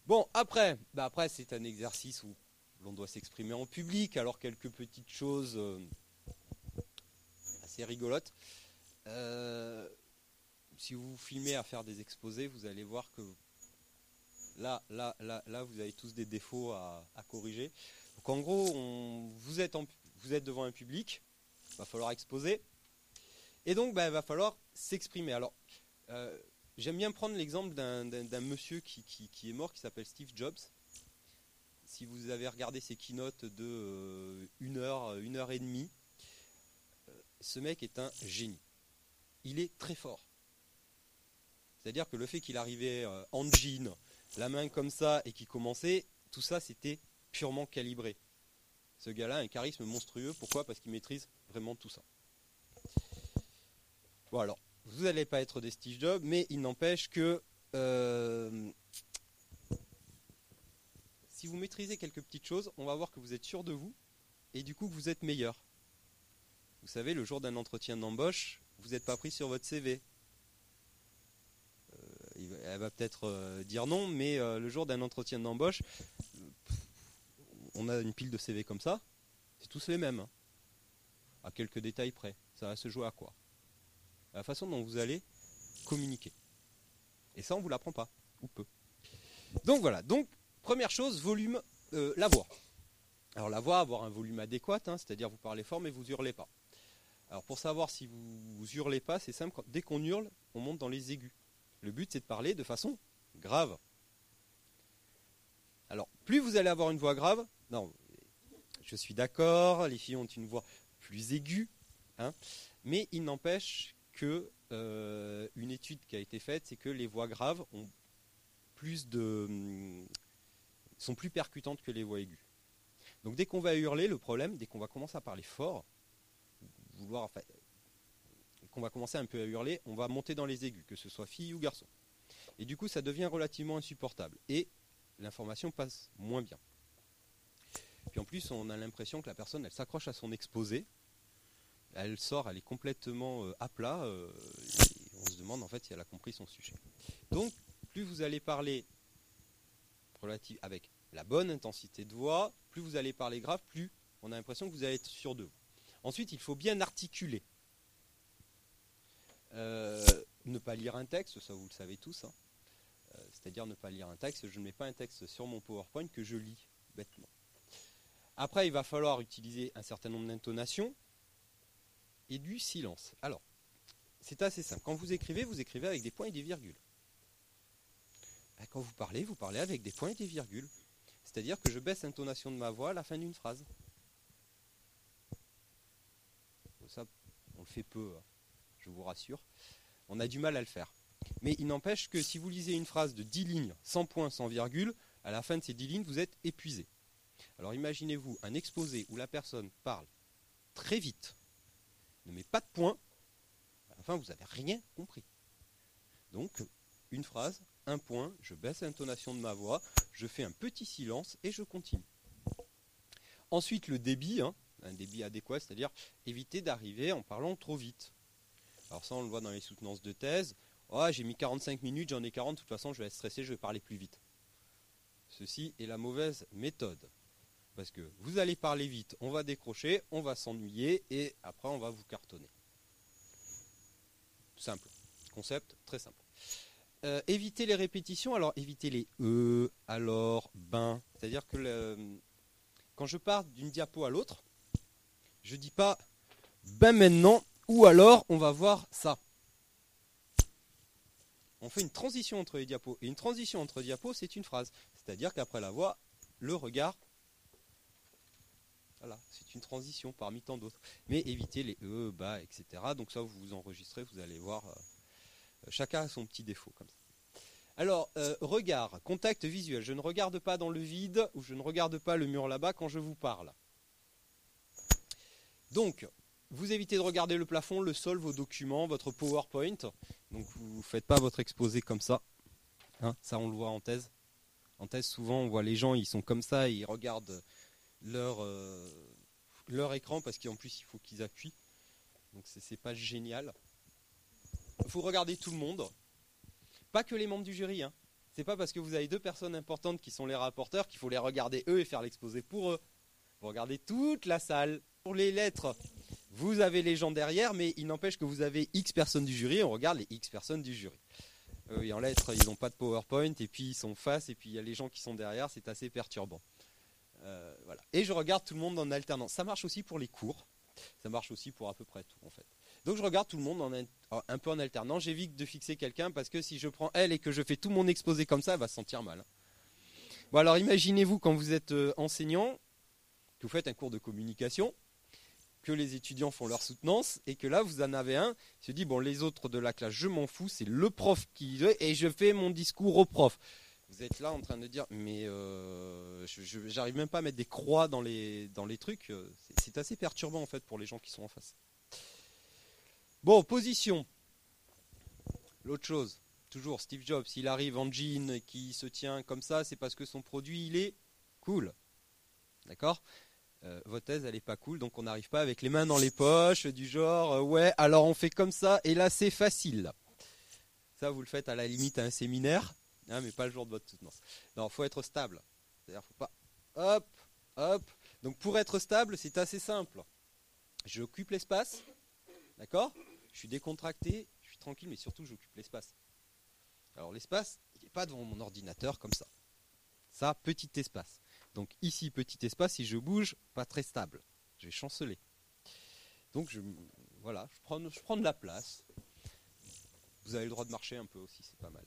Bon, après c'est un exercice où l'on doit s'exprimer en public, alors quelques petites choses assez rigolotes. Si vous vous filmez à faire des exposés, vous allez voir que là, vous avez tous des défauts à corriger. Donc en gros, vous êtes devant un public, il va falloir exposer, et donc il va falloir s'exprimer. Alors, j'aime bien prendre l'exemple d'un monsieur qui est mort, qui s'appelle Steve Jobs. Si vous avez regardé ses keynotes de 1 heure, 1 heure et demie, ce mec est un génie. Il est très fort. C'est-à-dire que le fait qu'il arrivait en jean, la main comme ça, et qu'il commençait, tout ça c'était purement calibré. Ce gars-là a un charisme monstrueux. Pourquoi ? Parce qu'il maîtrise vraiment tout ça. Bon alors, vous n'allez pas être des Steve Jobs, mais il n'empêche que si vous maîtrisez quelques petites choses, on va voir que vous êtes sûr de vous, et du coup que vous êtes meilleur. Vous savez, le jour d'un entretien d'embauche, vous n'êtes pas pris sur votre CV. Elle va peut-être dire non, mais le jour d'un entretien d'embauche, on a une pile de CV comme ça, c'est tous les mêmes, hein, à quelques détails près. Ça va se jouer à quoi ? À la façon dont vous allez communiquer. Et ça, on ne vous l'apprend pas, ou peu. Donc voilà, donc première chose, volume, la voix. Alors la voix, avoir un volume adéquat, hein, c'est-à-dire vous parlez fort mais vous hurlez pas. Alors pour savoir si vous hurlez pas, c'est simple, dès qu'on hurle, on monte dans les aigus. Le but c'est de parler de façon grave. Alors plus vous allez avoir une voix grave, non, je suis d'accord, les filles ont une voix plus aiguë, hein, mais il n'empêche que une étude qui a été faite, c'est que les voix graves ont sont plus percutantes que les voix aiguës. Donc dès qu'on va hurler, le problème, dès qu'on va commencer à parler fort, qu'on va commencer un peu à hurler, on va monter dans les aigus, que ce soit fille ou garçon. Et du coup, ça devient relativement insupportable. Et l'information passe moins bien. Puis en plus, on a l'impression que la personne, elle s'accroche à son exposé, elle sort, elle est complètement à plat, et on se demande en fait si elle a compris son sujet. Donc, plus vous allez parler avec la bonne intensité de voix, plus vous allez parler grave, plus on a l'impression que vous allez être sûr de vous. Ensuite, il faut bien articuler. Ne pas lire un texte, ça vous le savez tous, hein. C'est-à-dire ne pas lire un texte, je ne mets pas un texte sur mon PowerPoint que je lis bêtement. Après, il va falloir utiliser un certain nombre d'intonations et du silence. Alors, c'est assez simple. Quand vous écrivez avec des points et des virgules. Quand vous parlez avec des points et des virgules. C'est-à-dire que je baisse l'intonation de ma voix à la fin d'une phrase. Ça, on le fait peu, hein, je vous rassure. On a du mal à le faire. Mais il n'empêche que si vous lisez une phrase de 10 lignes, sans point, sans virgule, à la fin de ces 10 lignes, vous êtes épuisé. Alors imaginez-vous un exposé où la personne parle très vite, ne met pas de point, à la fin vous n'avez rien compris. Donc, une phrase, un point, je baisse l'intonation de ma voix, je fais un petit silence et je continue. Ensuite, le débit, hein, un débit adéquat, c'est-à-dire éviter d'arriver en parlant trop vite. Alors ça, on le voit dans les soutenances de thèse. Oh, j'ai mis 45 minutes, j'en ai 40, de toute façon, je vais être stressé, je vais parler plus vite. Ceci est la mauvaise méthode. Parce que vous allez parler vite, on va décrocher, on va s'ennuyer et après, on va vous cartonner. Simple. Concept très simple. Éviter les répétitions, alors éviter les alors, ben. C'est-à-dire que quand je pars d'une diapo à l'autre, je ne dis pas ben maintenant ou alors on va voir ça. On fait une transition entre les diapos. Et une transition entre diapos, c'est une phrase. C'est-à-dire qu'après la voix, le regard, voilà, c'est une transition parmi tant d'autres. Mais évitez les bah, etc. Donc ça, vous enregistrez, vous allez voir. Chacun a son petit défaut comme ça. Alors, regard, contact visuel. Je ne regarde pas dans le vide ou je ne regarde pas le mur là-bas quand je vous parle. Donc, vous évitez de regarder le plafond, le sol, vos documents, votre PowerPoint. Donc, vous ne faites pas votre exposé comme ça. Hein, ça, on le voit en thèse. En thèse, souvent, on voit les gens, ils sont comme ça et ils regardent leur écran parce qu'en plus, il faut qu'ils appuient. Donc, c'est pas génial. Il faut regarder tout le monde. Pas que les membres du jury, hein. C'est pas parce que vous avez deux personnes importantes qui sont les rapporteurs qu'il faut les regarder eux et faire l'exposé pour eux. Vous regardez toute la salle. Pour les lettres, vous avez les gens derrière, mais il n'empêche que vous avez X personnes du jury, on regarde les X personnes du jury. Et en lettres, ils n'ont pas de PowerPoint, et puis ils sont face, et puis il y a les gens qui sont derrière, c'est assez perturbant. Voilà. Et je regarde tout le monde en alternance. Ça marche aussi pour les cours, ça marche aussi pour à peu près tout en fait. Donc je regarde tout le monde un peu en alternance, j'évite de fixer quelqu'un, parce que si je prends elle et que je fais tout mon exposé comme ça, elle va se sentir mal. Bon alors imaginez-vous quand vous êtes enseignant, que vous faites un cours de communication, que les étudiants font leur soutenance et que là vous en avez un qui se dit bon les autres de la classe je m'en fous, c'est le prof qui et je fais mon discours au prof. Vous êtes là en train de dire mais j'arrive même pas à mettre des croix dans les trucs, c'est assez perturbant en fait pour les gens qui sont en face. Bon, position. L'autre chose, toujours Steve Jobs, s'il arrive en jean et qui se tient comme ça, c'est parce que son produit il est cool. D'accord ? Votre thèse elle est pas cool, donc on n'arrive pas avec les mains dans les poches du genre ouais alors on fait comme ça et là c'est facile. Ça vous le faites à la limite à un séminaire, hein, mais pas le jour de votre soutenance. Non, faut être stable. C'est-à-dire faut pas hop hop. Donc pour être stable c'est assez simple. J'occupe l'espace, d'accord ? Je suis décontracté, je suis tranquille, mais surtout j'occupe l'espace. Alors l'espace il n'est pas devant mon ordinateur comme ça. Ça petit espace. Donc ici, petit espace, si je bouge, pas très stable. Je vais chanceler. Donc voilà, je prends de la place. Vous avez le droit de marcher un peu aussi, c'est pas mal.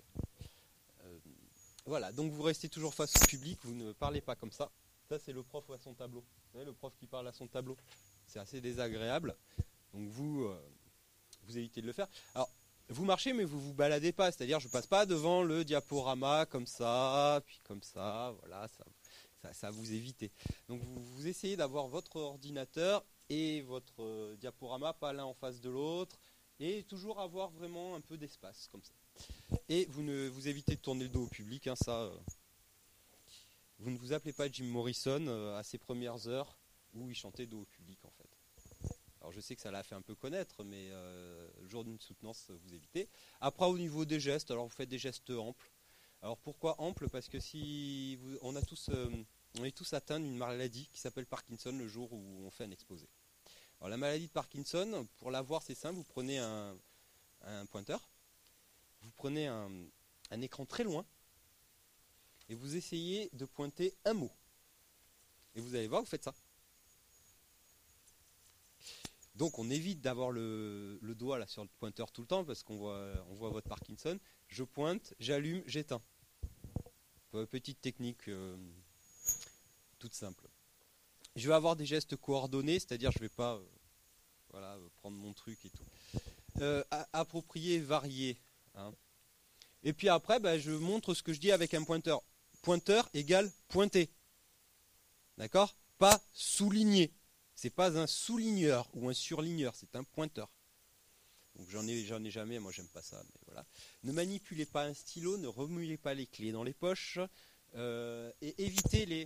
Voilà, donc vous restez toujours face au public, vous ne parlez pas comme ça. Ça c'est le prof à son tableau. Vous voyez, le prof qui parle à son tableau. C'est assez désagréable. Donc vous évitez de le faire. Alors, vous marchez mais vous vous baladez pas. C'est-à-dire je passe pas devant le diaporama comme ça, puis comme ça, voilà, ça vous évitez. Donc vous essayez d'avoir votre ordinateur et votre diaporama pas l'un en face de l'autre et toujours avoir vraiment un peu d'espace comme ça. Et vous évitez de tourner le dos au public, hein, ça. Vous ne vous appelez pas Jim Morrison à ses premières heures où il chantait dos au public en fait. Alors je sais que ça l'a fait un peu connaître, mais le jour d'une soutenance vous évitez. Après au niveau des gestes, alors vous faites des gestes amples. Alors pourquoi ample ? Parce que on est tous atteints d'une maladie qui s'appelle Parkinson le jour où on fait un exposé. Alors la maladie de Parkinson, pour la voir c'est simple, vous prenez un pointeur, vous prenez un écran très loin et vous essayez de pointer un mot. Et vous allez voir, vous faites ça. Donc on évite d'avoir le doigt là sur le pointeur tout le temps parce qu'on voit votre Parkinson. Je pointe, j'allume, j'éteins. Petite technique toute simple. Je vais avoir des gestes coordonnés, c'est-à-dire je ne vais pas prendre mon truc et tout. Approprié, varié. Hein. Et puis après, je montre ce que je dis avec un pointeur. Pointeur égale pointer. D'accord ? Pas souligner. C'est pas un souligneur ou un surligneur, c'est un pointeur. Donc j'en ai jamais, moi j'aime pas ça, mais voilà. Ne manipulez pas un stylo, ne remuez pas les clés dans les poches et évitez les.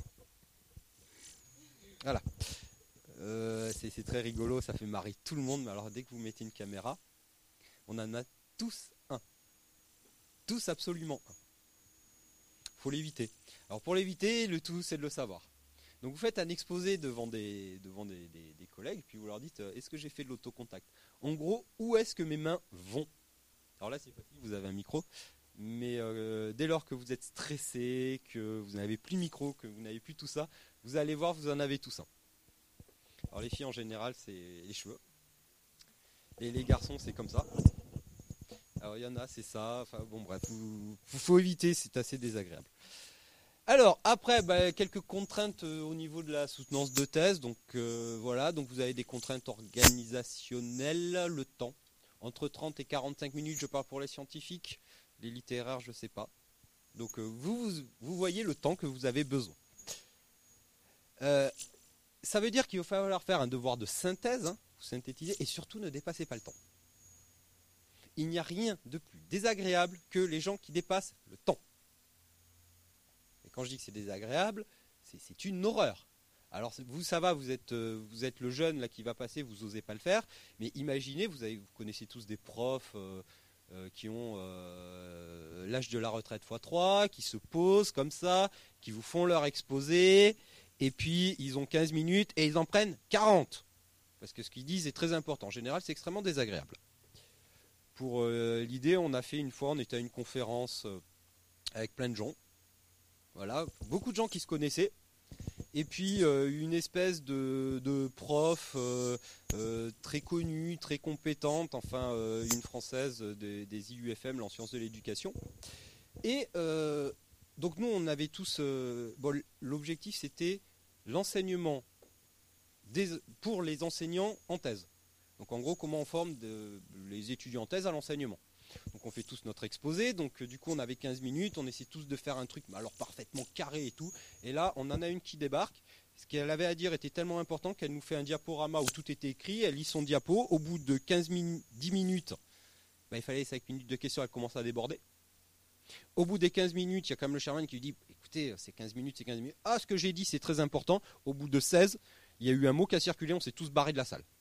Voilà. C'est très rigolo, ça fait marrer tout le monde, mais alors dès que vous mettez une caméra, on en a tous un. Tous absolument un. Faut l'éviter. Alors pour l'éviter, le tout c'est de le savoir. Donc vous faites un exposé devant des collègues, puis vous leur dites est-ce que j'ai fait de l'autocontact ? En gros, où est-ce que mes mains vont ? Alors là c'est facile, vous avez un micro, mais dès lors que vous êtes stressé, que vous n'avez plus de micro, que vous n'avez plus tout ça, vous allez voir, vous en avez tous un. Alors les filles en général c'est les cheveux, et les garçons c'est comme ça. Alors il y en a c'est ça, enfin bon bref, faut éviter, c'est assez désagréable. Alors après, quelques contraintes au niveau de la soutenance de thèse. Donc voilà, donc vous avez des contraintes organisationnelles, le temps. Entre 30 et 45 minutes, je parle pour les scientifiques, les littéraires, je ne sais pas. Donc vous voyez le temps que vous avez besoin. Ça veut dire qu'il va falloir faire un devoir de synthèse, hein, vous synthétisez, et surtout ne dépassez pas le temps. Il n'y a rien de plus désagréable que les gens qui dépassent le temps. Quand je dis que c'est désagréable, c'est une horreur. Alors vous, ça va, vous êtes le jeune là qui va passer, vous n'osez pas le faire. Mais imaginez, vous connaissez tous des profs qui ont l'âge de la retraite x3, qui se posent comme ça, qui vous font leur exposé, et puis ils ont 15 minutes et ils en prennent 40. Parce que ce qu'ils disent est très important. En général, c'est extrêmement désagréable. Pour l'idée, on a fait une fois, on était à une conférence avec plein de gens. Voilà, beaucoup de gens qui se connaissaient. Et puis une espèce de prof très connue, très compétente, enfin une française des IUFM, en sciences de l'éducation. Et donc nous on avait tous, bon, l'objectif c'était l'enseignement pour les enseignants en thèse. Donc en gros comment on forme les étudiants en thèse à l'enseignement. Donc on fait tous notre exposé, donc du coup on avait 15 minutes, on essaie tous de faire un truc alors parfaitement carré et tout, et là on en a une qui débarque, ce qu'elle avait à dire était tellement important qu'elle nous fait un diaporama où tout était écrit, elle lit son diapo, au bout de 10 minutes, bah, il fallait 5 minutes de questions, elle commence à déborder. Au bout des 15 minutes, il y a quand même le chairman qui lui dit, écoutez, c'est 15 minutes, c'est 15 minutes, ah ce que j'ai dit c'est très important, au bout de 16, il y a eu un mot qui a circulé, on s'est tous barrés de la salle.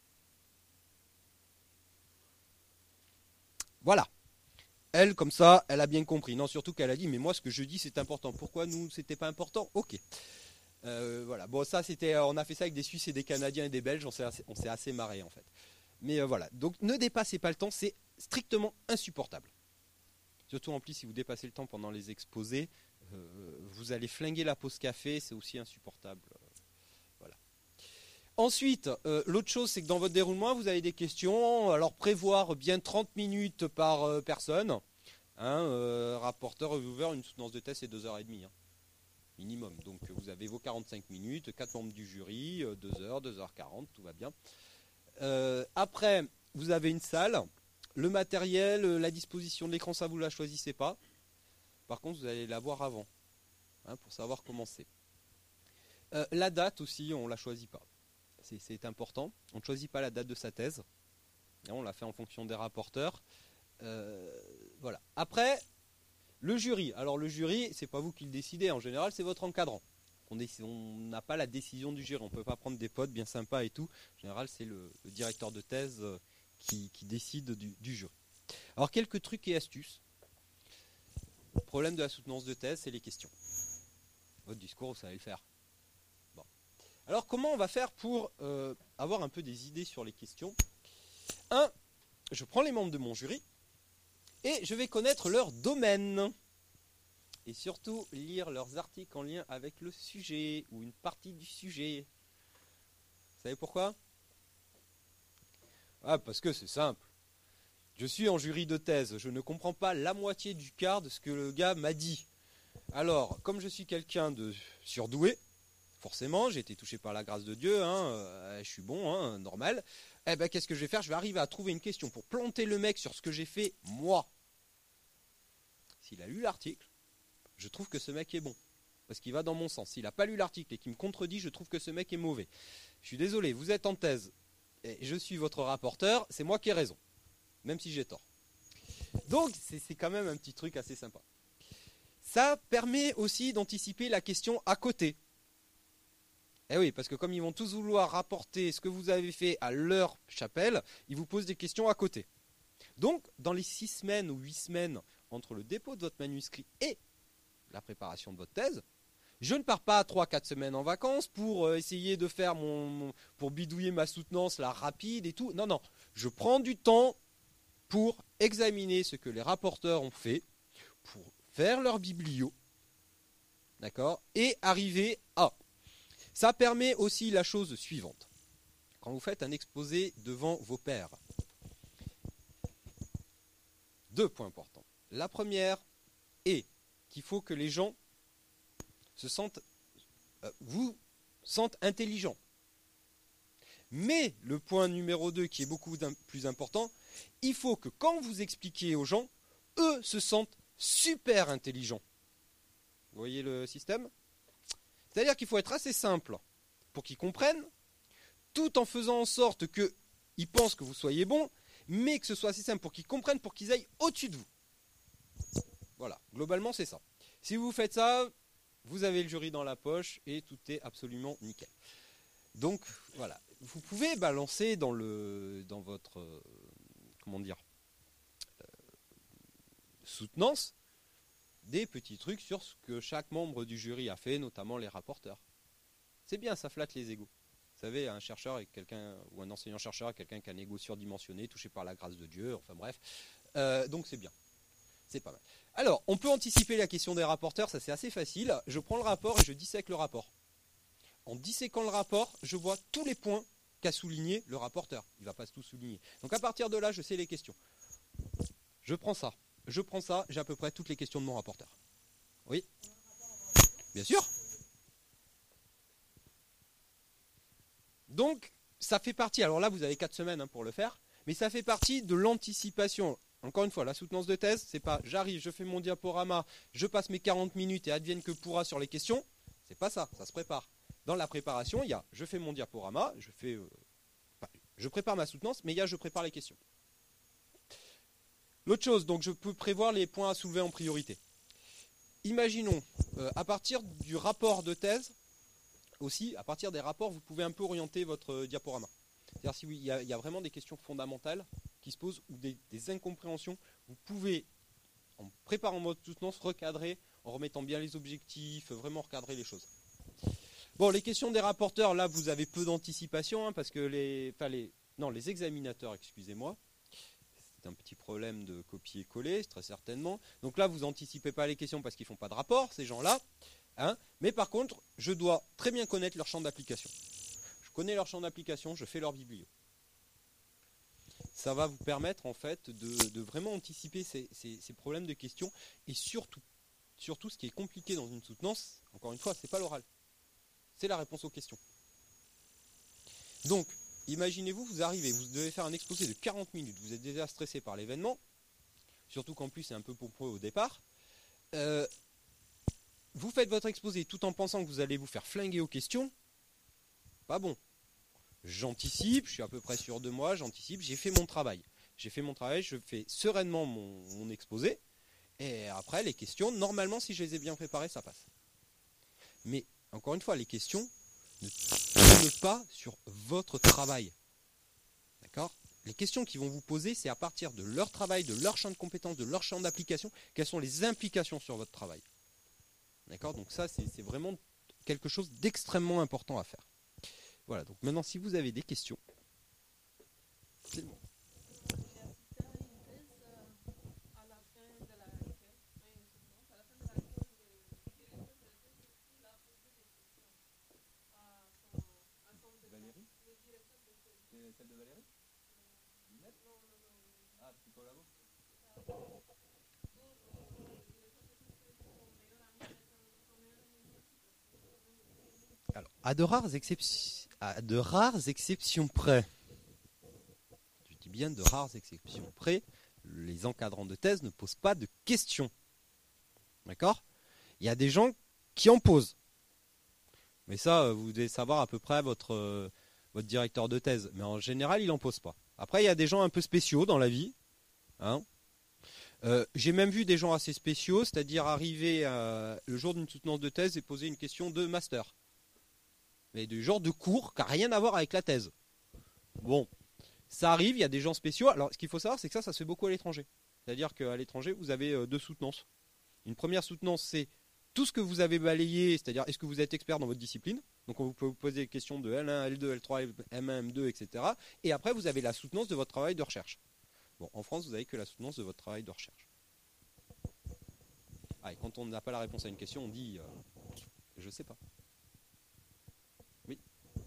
Voilà. Elle, comme ça, elle a bien compris. Non, surtout qu'elle a dit, mais moi, ce que je dis, c'est important. Pourquoi nous, c'était pas important? Ok. Voilà. Bon, ça, c'était, on a fait ça avec des Suisses et des Canadiens et des Belges. On s'est assez marré, en fait. Mais voilà. Donc, ne dépassez pas le temps. C'est strictement insupportable. Surtout, en plus, si vous dépassez le temps pendant les exposés, vous allez flinguer la pause café. C'est aussi insupportable. Voilà. Ensuite, l'autre chose, c'est que dans votre déroulement, vous avez des questions. Alors, prévoir bien 30 minutes par personne. Rapporteur, reviewer, une soutenance de thèse, c'est 2h30. Hein, minimum. Donc, vous avez vos 45 minutes, 4 membres du jury, 2h, 2h40, tout va bien. Après, vous avez une salle. Le matériel, la disposition de l'écran, ça, vous ne la choisissez pas. Par contre, vous allez la voir avant, hein, pour savoir comment c'est. La date aussi, on ne la choisit pas. C'est important. On ne choisit pas la date de sa thèse. On l'a fait en fonction des rapporteurs. Voilà. Après, le jury. Alors le jury, c'est pas vous qui le décidez. En général, c'est votre encadrant. On n'a pas la décision du jury. On ne peut pas prendre des potes bien sympas et tout. En général, c'est le directeur de thèse qui décide du jury. Alors quelques trucs et astuces. Le problème de la soutenance de thèse, c'est les questions. Votre discours, vous savez le faire. Alors comment on va faire pour avoir un peu des idées sur les questions? Je prends les membres de mon jury et je vais connaître leur domaine. Et surtout lire leurs articles en lien avec le sujet ou une partie du sujet. Vous savez pourquoi? Ah, parce que c'est simple. Je suis en jury de thèse, je ne comprends pas la moitié du quart de ce que le gars m'a dit. Alors, comme je suis quelqu'un de surdoué, forcément, j'ai été touché par la grâce de Dieu, je suis bon, normal. Eh ben, qu'est-ce que je vais faire? Je vais arriver à trouver une question pour planter le mec sur ce que j'ai fait, moi. S'il a lu l'article, je trouve que ce mec est bon. Parce qu'il va dans mon sens. S'il n'a pas lu l'article et qu'il me contredit, je trouve que ce mec est mauvais. Je suis désolé, vous êtes en thèse, et je suis votre rapporteur, c'est moi qui ai raison. Même si j'ai tort. Donc, c'est quand même un petit truc assez sympa. Ça permet aussi d'anticiper la question à côté. Eh oui, parce que comme ils vont tous vouloir rapporter ce que vous avez fait à leur chapelle, ils vous posent des questions à côté. Donc, dans les 6 semaines ou 8 semaines entre le dépôt de votre manuscrit et la préparation de votre thèse, je ne pars pas 3-4 semaines en vacances pour essayer de faire pour bidouiller ma soutenance là rapide et tout. Non, non, je prends du temps pour examiner ce que les rapporteurs ont fait, pour faire leur biblio, d'accord, et arriver à... Ça permet aussi la chose suivante. Quand vous faites un exposé devant vos pairs, 2 points importants. La première est qu'il faut que les gens vous sentent intelligents. Mais le point numéro 2 qui est beaucoup plus important, il faut que quand vous expliquez aux gens, eux se sentent super intelligents. Vous voyez le système ? C'est-à-dire qu'il faut être assez simple pour qu'ils comprennent, tout en faisant en sorte qu'ils pensent que vous soyez bon, mais que ce soit assez simple pour qu'ils comprennent, pour qu'ils aillent au-dessus de vous. Voilà, globalement c'est ça. Si vous faites ça, vous avez le jury dans la poche et tout est absolument nickel. Donc voilà, vous pouvez balancer dans votre, comment dire, soutenance des petits trucs sur ce que chaque membre du jury a fait, notamment les rapporteurs. C'est bien, ça flatte les égos. Vous savez, un chercheur est quelqu'un, ou un enseignant-chercheur est quelqu'un qui a un ego surdimensionné, touché par la grâce de Dieu, enfin bref. Donc c'est bien. C'est pas mal. Alors, on peut anticiper la question des rapporteurs, ça c'est assez facile. Je prends le rapport et je dissèque le rapport. En disséquant le rapport, je vois tous les points qu'a souligné le rapporteur. Il ne va pas tout souligner. Donc à partir de là, je sais les questions. Je prends ça, j'ai à peu près toutes les questions de mon rapporteur. Oui ? Bien sûr. Donc, ça fait partie, alors là vous avez 4 semaines pour le faire, mais ça fait partie de l'anticipation. Encore une fois, la soutenance de thèse, c'est pas j'arrive, je fais mon diaporama, je passe mes 40 minutes et advienne que pourra sur les questions. C'est pas ça, ça se prépare. Dans la préparation, il y a je fais mon diaporama, je prépare ma soutenance, mais il y a je prépare les questions. L'autre chose, donc je peux prévoir les points à soulever en priorité. Imaginons, à partir du rapport de thèse, aussi, à partir des rapports, vous pouvez un peu orienter votre diaporama. C'est-à-dire s'il y a vraiment des questions fondamentales qui se posent ou des incompréhensions, vous pouvez, en préparant votre soutenance, recadrer, en remettant bien les objectifs, vraiment recadrer les choses. Bon, les questions des rapporteurs, là, vous avez peu d'anticipation, parce que les examinateurs, excusez-moi, c'est un petit problème de copier-coller, très certainement. Donc là, vous n'anticipez pas les questions parce qu'ils ne font pas de rapport, ces gens-là. Mais par contre, je dois très bien connaître leur champ d'application. Je connais leur champ d'application, je fais leur biblio. Ça va vous permettre, en fait, de vraiment anticiper ces problèmes de questions. Et surtout, ce qui est compliqué dans une soutenance, encore une fois, ce n'est pas l'oral. C'est la réponse aux questions. Donc, imaginez-vous, vous arrivez, vous devez faire un exposé de 40 minutes, vous êtes déjà stressé par l'événement, surtout qu'en plus c'est un peu pompeux au départ. Vous faites votre exposé tout en pensant que vous allez vous faire flinguer aux questions. Pas bon. J'anticipe, je suis à peu près sûr de moi, j'anticipe, j'ai fait mon travail. Je fais sereinement mon exposé, et après les questions, normalement si je les ai bien préparées, ça passe. Mais encore une fois, les questions ne tournent pas sur votre travail. D'accord ? Les questions qu'ils vont vous poser, c'est à partir de leur travail, de leur champ de compétences, de leur champ d'application, quelles sont les implications sur votre travail. D'accord ? Donc ça, c'est vraiment quelque chose d'extrêmement important à faire. Voilà, donc maintenant, si vous avez des questions, c'est bon. Celle de Valérie ? Ah, c'est pas là-bas ? Alors, à de rares exceptions près, je dis bien de rares exceptions près, les encadrants de thèse ne posent pas de questions. D'accord ? Il y a des gens qui en posent. Mais ça, vous devez savoir à peu près votre directeur de thèse. Mais en général, il n'en pose pas. Après, il y a des gens un peu spéciaux dans la vie. J'ai même vu des gens assez spéciaux, c'est-à-dire arriver le jour d'une soutenance de thèse et poser une question de master. Mais du genre de cours qui n'a rien à voir avec la thèse. Bon, ça arrive, il y a des gens spéciaux. Alors, ce qu'il faut savoir, c'est que ça se fait beaucoup à l'étranger. C'est-à-dire qu'à l'étranger, vous avez 2 soutenances. Une première soutenance, c'est tout ce que vous avez balayé, c'est-à-dire est-ce que vous êtes expert dans votre discipline. Donc, on peut vous poser des questions de L1, L2, L3, M1, M2, etc. Et après, vous avez la soutenance de votre travail de recherche. Bon, en France, vous n'avez que la soutenance de votre travail de recherche. Ah, et quand on n'a pas la réponse à une question, on dit je ne sais pas. Oui.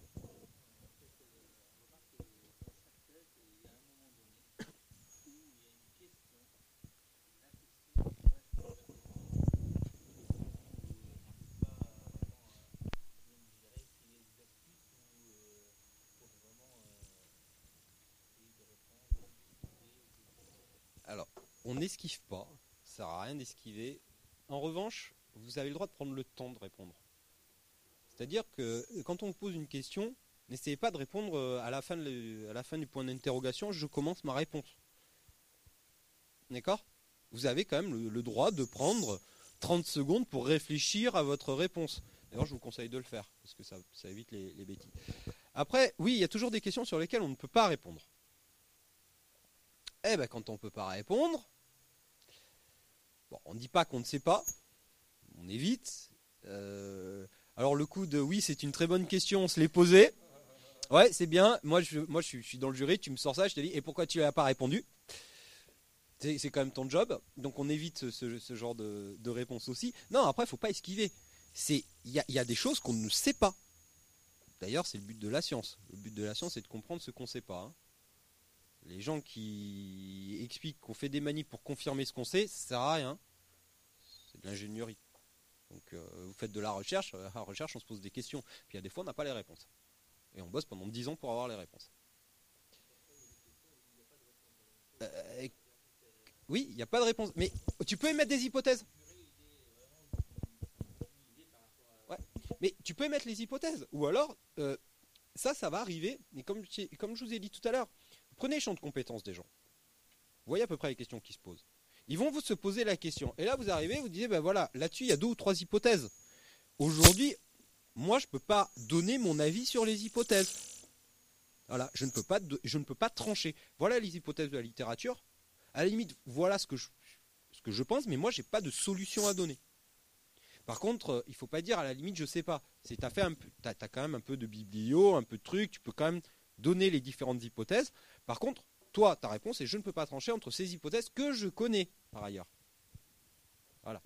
Alors, on n'esquive pas, ça ne sert à rien d'esquiver. En revanche, vous avez le droit de prendre le temps de répondre. C'est-à-dire que quand on vous pose une question, n'essayez pas de répondre à la fin du point d'interrogation, je commence ma réponse. D'accord ? Vous avez quand même le droit de prendre 30 secondes pour réfléchir à votre réponse. D'ailleurs, je vous conseille de le faire, parce que ça évite les bêtises. Après, oui, il y a toujours des questions sur lesquelles on ne peut pas répondre. Eh bien, quand on ne peut pas répondre, Bon, on ne dit pas qu'on ne sait pas, on évite. Alors le coup de oui, c'est une très bonne question, on se l'est posé. Ouais, c'est bien. Moi, je suis dans le jury, tu me sors ça, je te dis, et pourquoi tu n'as pas répondu? C'est quand même ton job. Donc on évite ce genre de réponse aussi. Non, après, il ne faut pas esquiver. Il y a des choses qu'on ne sait pas. D'ailleurs, c'est le but de la science. Le but de la science, c'est de comprendre ce qu'on ne sait pas. Hein. Les gens qui expliquent qu'on fait des manips pour confirmer ce qu'on sait, ça ne sert à rien. C'est de l'ingénierie. Donc vous faites de la recherche. À la recherche, on se pose des questions. Puis il y a des fois, on n'a pas les réponses. Et on bosse pendant 10 ans pour avoir les réponses. Euh, oui, il n'y a pas de réponse. Mais tu peux émettre des hypothèses. Ouais. Mais tu peux émettre les hypothèses. Ou alors, ça va arriver. Mais comme je vous ai dit tout à l'heure, prenez les champs de compétences des gens. Vous voyez à peu près les questions qui se posent. Ils vont vous se poser la question. Et là, vous arrivez, vous disiez, ben voilà, là-dessus, il y a 2 ou 3 hypothèses. Aujourd'hui, moi, je ne peux pas donner mon avis sur les hypothèses. Voilà, je ne peux pas trancher. Voilà les hypothèses de la littérature. À la limite, voilà ce que je pense, mais moi, je n'ai pas de solution à donner. Par contre, il ne faut pas dire à la limite, je ne sais pas. Tu as quand même un peu de biblio, un peu de trucs, tu peux quand même donner les différentes hypothèses. Par contre, toi, ta réponse est je ne peux pas trancher entre ces hypothèses que je connais par ailleurs. Voilà.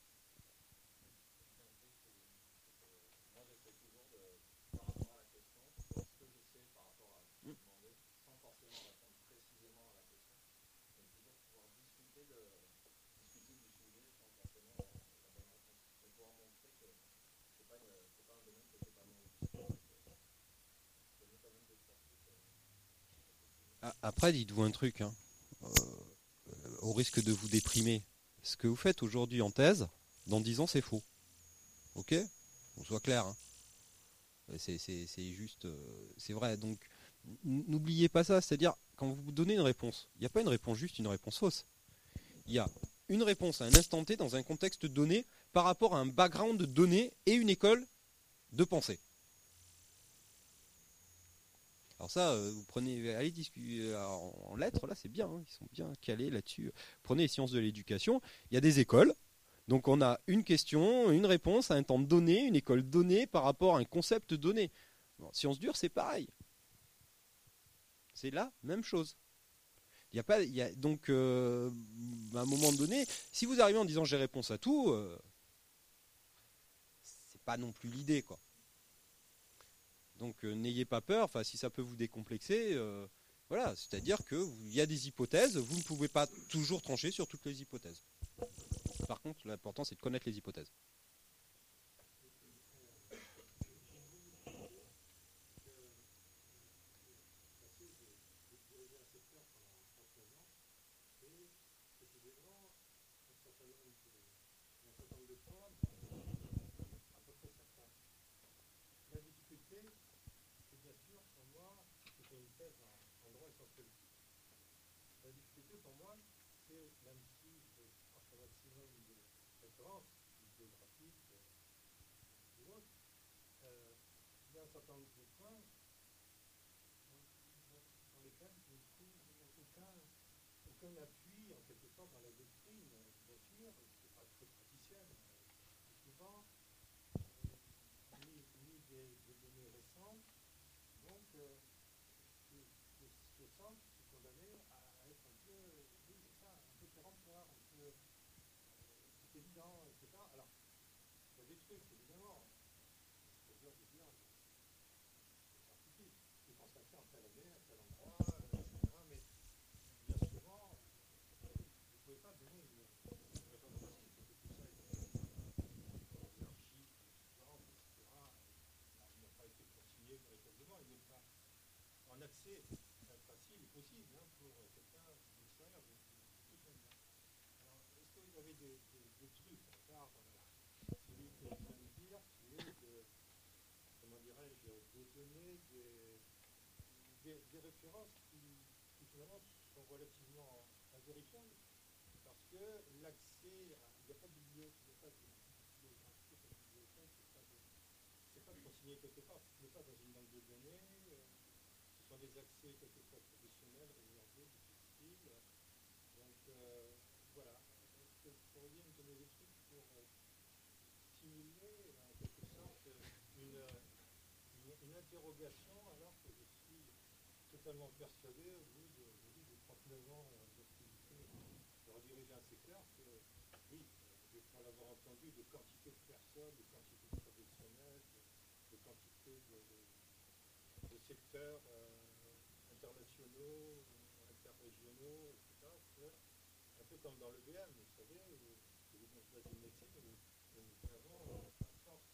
Après, dites-vous un truc, hein. Au risque de vous déprimer. Ce que vous faites aujourd'hui en thèse, dans 10 ans, c'est faux. Ok? On soit clair. Hein. C'est juste, c'est vrai. Donc, n'oubliez pas ça. C'est-à-dire, quand vous donnez une réponse, il n'y a pas une réponse juste, une réponse fausse. Il y a une réponse à un instant T dans un contexte donné par rapport à un background de données et une école de pensée. Alors ça, vous prenez, allez discuter en lettres, là c'est bien, hein, ils sont bien calés là-dessus. Prenez les sciences de l'éducation, il y a des écoles, donc on a une question, une réponse à un temps donné, une école donnée par rapport à un concept donné. Bon, sciences dures, c'est pareil. C'est la même chose. Il y a pas, il y a, donc, à un moment donné, si vous arrivez en disant j'ai réponse à tout, c'est pas non plus l'idée, quoi. Donc n'ayez pas peur, enfin si ça peut vous décomplexer, voilà, c'est-à-dire qu'il y a des hypothèses, vous ne pouvez pas toujours trancher sur toutes les hypothèses. Par contre, l'important c'est de connaître les hypothèses. que vous pourriez me donner des trucs pour stimuler en quelque sorte une interrogation alors que je suis totalement persuadé au bout de 39 ans d'activité de rediriger un secteur que oui, je crois l'avoir entendu de quantité de personnes, de quantité de professionnels, de quantité de secteurs internationaux, interrégionaux, etc. Un peu comme dans le BM, vous savez, où les bourgeois de médecine, où nous avons à force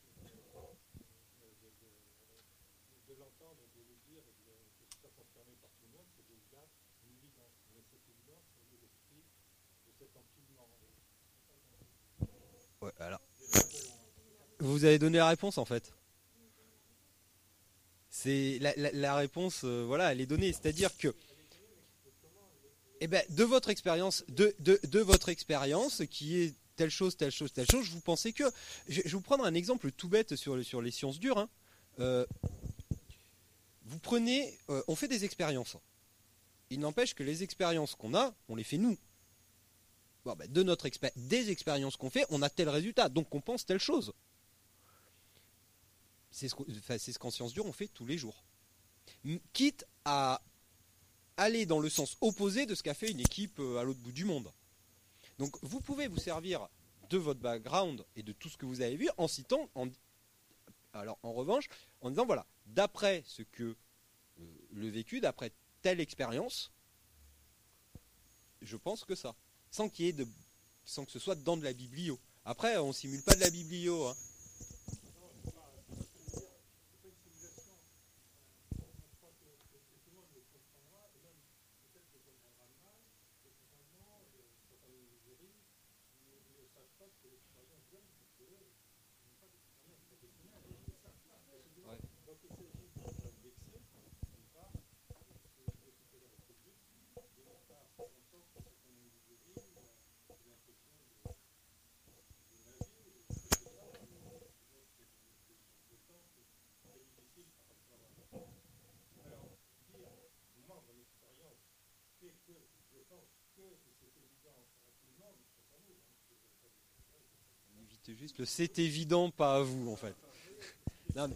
de l'entendre, de le dire, et que ce soit confirmé par tout le monde, c'est déjà une évidence. Mais cette évidence, elle est l'esprit de cet empilement. Ouais, alors. Vous avez donné la réponse en fait. C'est la réponse, voilà, elle est donnée. C'est-à-dire que, eh ben, de votre expérience, de votre expérience, qui est telle chose, telle chose, telle chose, vous pensez que, je vais vous prendre un exemple tout bête sur les sciences dures. Hein. Vous prenez, on fait des expériences. Il n'empêche que les expériences qu'on a, on les fait nous. Bon, ben, des expériences qu'on fait, on a tel résultat, donc on pense telle chose. C'est ce qu'en sciences dures on fait tous les jours. Quitte à aller dans le sens opposé de ce qu'a fait une équipe à l'autre bout du monde. Donc vous pouvez vous servir de votre background et de tout ce que vous avez vu en citant, alors en revanche, en disant voilà, d'après ce que le vécu, d'après telle expérience, je pense que ça. Sans qu'il y ait sans que ce soit dans de la biblio. Après, on simule pas de la biblio. Hein. On évite juste le c'est évident, pas à vous en fait. Non, mais...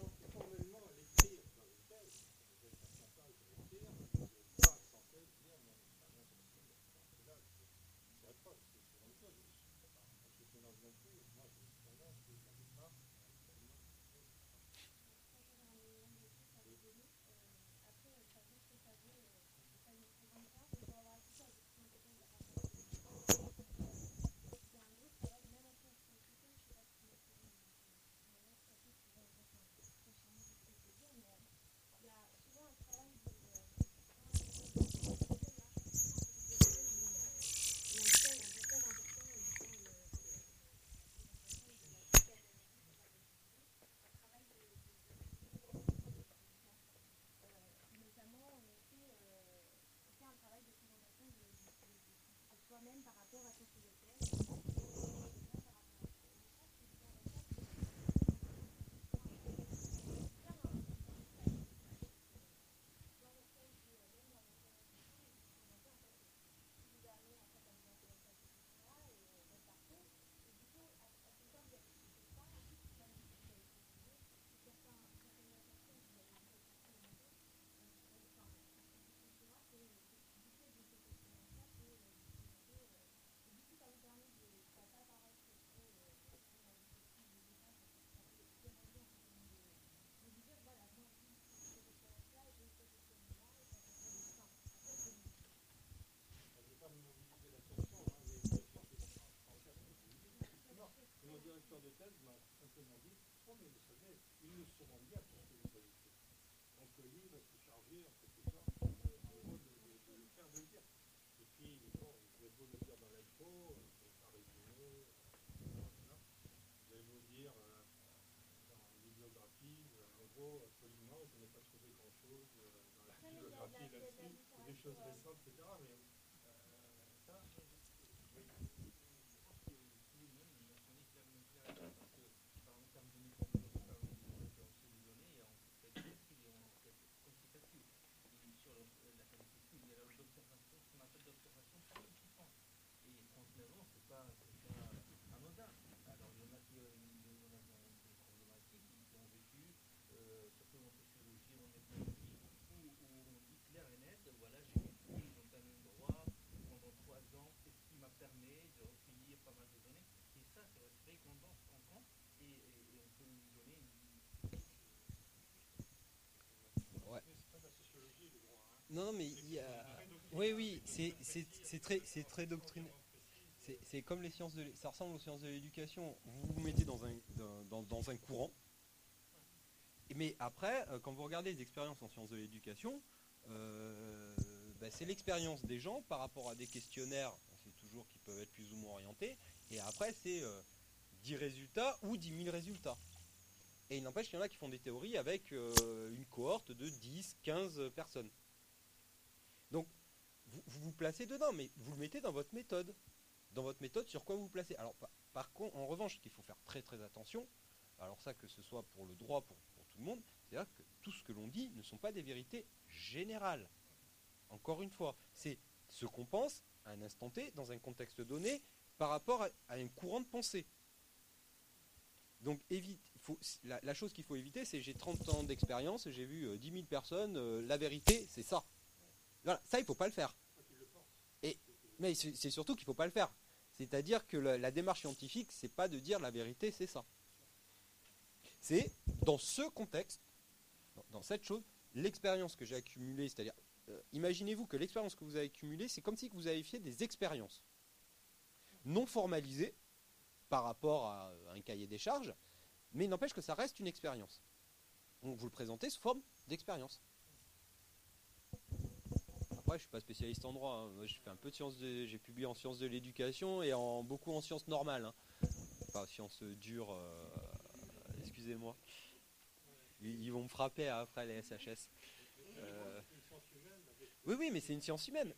De thèse m'a simplement dit oh mais vous savez, ils le sauront bien pour ce que vous avez fait. Donc lui va se charger en quelque sorte en gros de le faire de le dire. Et puis bon, vous avez beau le dire dans l'intro, c'est pas résumé, voilà. Vous avez beau dire dans la bibliographie, en gros, poliment, je n'ai pas trouvé grand chose dans la bibliographie là-dessus, des choses récentes, etc. Mais ça, oui. Non, mais il y a... Oui, oui, c'est très doctrinaire. C'est comme les sciences ça ressemble aux sciences de l'éducation. Vous vous mettez dans un courant. Mais après, quand vous regardez les expériences en sciences de l'éducation, euh, c'est l'expérience des gens par rapport à des questionnaires, on sait toujours qu'ils peuvent être plus ou moins orientés, et après c'est 10 résultats ou 10 000 résultats. Et il n'empêche qu'il y en a qui font des théories avec une cohorte de 10, 15 personnes. Donc vous vous placez dedans, mais vous le mettez dans votre méthode. Dans votre méthode, sur quoi vous vous placez. Alors par contre, en revanche, ce qu'il faut faire très très attention, alors ça que ce soit pour le droit, pour tout le monde, c'est-à-dire que tout ce que l'on dit ne sont pas des vérités générales. Encore une fois, c'est ce qu'on pense à un instant T, dans un contexte donné, par rapport à un courant de pensée. Donc la chose qu'il faut éviter, c'est j'ai 30 ans d'expérience, j'ai vu 10 000 personnes, la vérité, c'est ça. Voilà, ça, il ne faut pas le faire. Mais c'est surtout qu'il ne faut pas le faire. C'est-à-dire que la démarche scientifique, c'est pas de dire la vérité, c'est ça. C'est dans ce contexte, dans cette chose, l'expérience que j'ai accumulée, c'est-à-dire, imaginez-vous que l'expérience que vous avez accumulée, c'est comme si vous aviez fait des expériences non formalisées par rapport à un cahier des charges, mais il n'empêche que ça reste une expérience. Donc vous le présentez sous forme d'expérience. Après, je suis pas spécialiste en droit. Moi, je fais un peu de j'ai publié en sciences de l'éducation et beaucoup en sciences normales. Pas sciences dures. Excusez-moi. Ils vont me frapper après les SHS. Oui, oui, mais c'est une science humaine.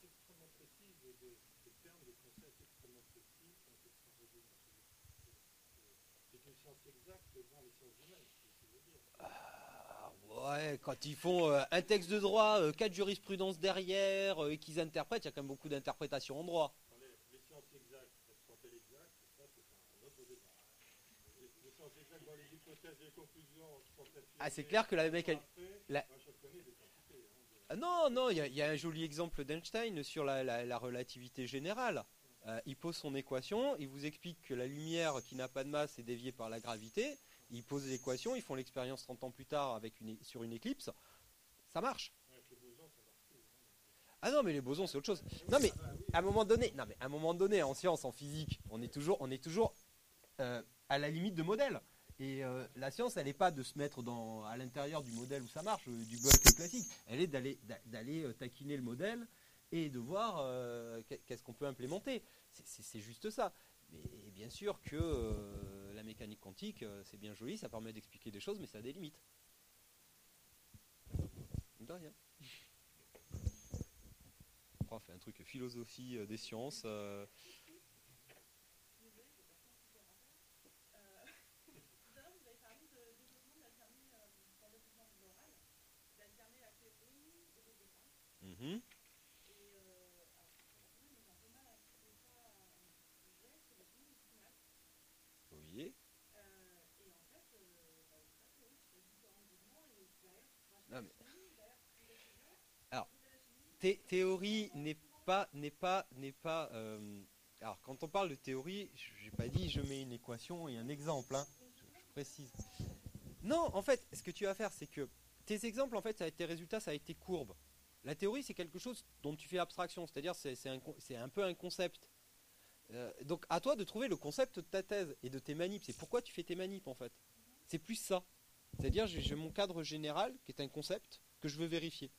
Ouais, quand ils font un texte de droit, 4 jurisprudences derrière, et qu'ils interprètent, il y a quand même beaucoup d'interprétations en droit. Les sciences exactes, sont-elles exactes? Ça, c'est un autre débat. Les sciences exactes dans les hypothèses et les conclusions sont affirmées. Ah, c'est clair que la mec, moi, je connais des quantités. Ah non, non, il y a un joli exemple d'Einstein sur la relativité générale. Il pose son équation, il vous explique que la lumière qui n'a pas de masse est déviée par la gravité. Il pose l'équation, ils font l'expérience 30 ans plus tard sur une éclipse. Ça marche. Ah non, mais les bosons, c'est autre chose. Non, mais à un moment donné, en science, en physique, on est toujours à la limite de modèle. Et la science, elle n'est pas de se mettre à l'intérieur du modèle où ça marche, du bloc classique. Elle est d'aller taquiner le modèle et de voir qu'est-ce qu'on peut implémenter. C'est juste ça. Mais bien sûr que la mécanique quantique, c'est bien joli, ça permet d'expliquer des choses, mais ça a des limites. De rien. On fait un truc philosophie des sciences. Mmh. Oui. Non, mais... Alors, théorie n'est pas. Alors, quand on parle de théorie, j'ai pas dit je mets une équation et un exemple. Hein. Je précise. Non, en fait, ce que tu vas faire, c'est que tes exemples, en fait, ça va être tes résultats, ça va être tes courbes. La théorie, c'est quelque chose dont tu fais abstraction, c'est-à-dire c'est un peu un concept. Donc à toi de trouver le concept de ta thèse et de tes manips. C'est pourquoi tu fais tes manips en fait. C'est plus ça. C'est-à-dire j'ai mon cadre général qui est un concept que je veux vérifier.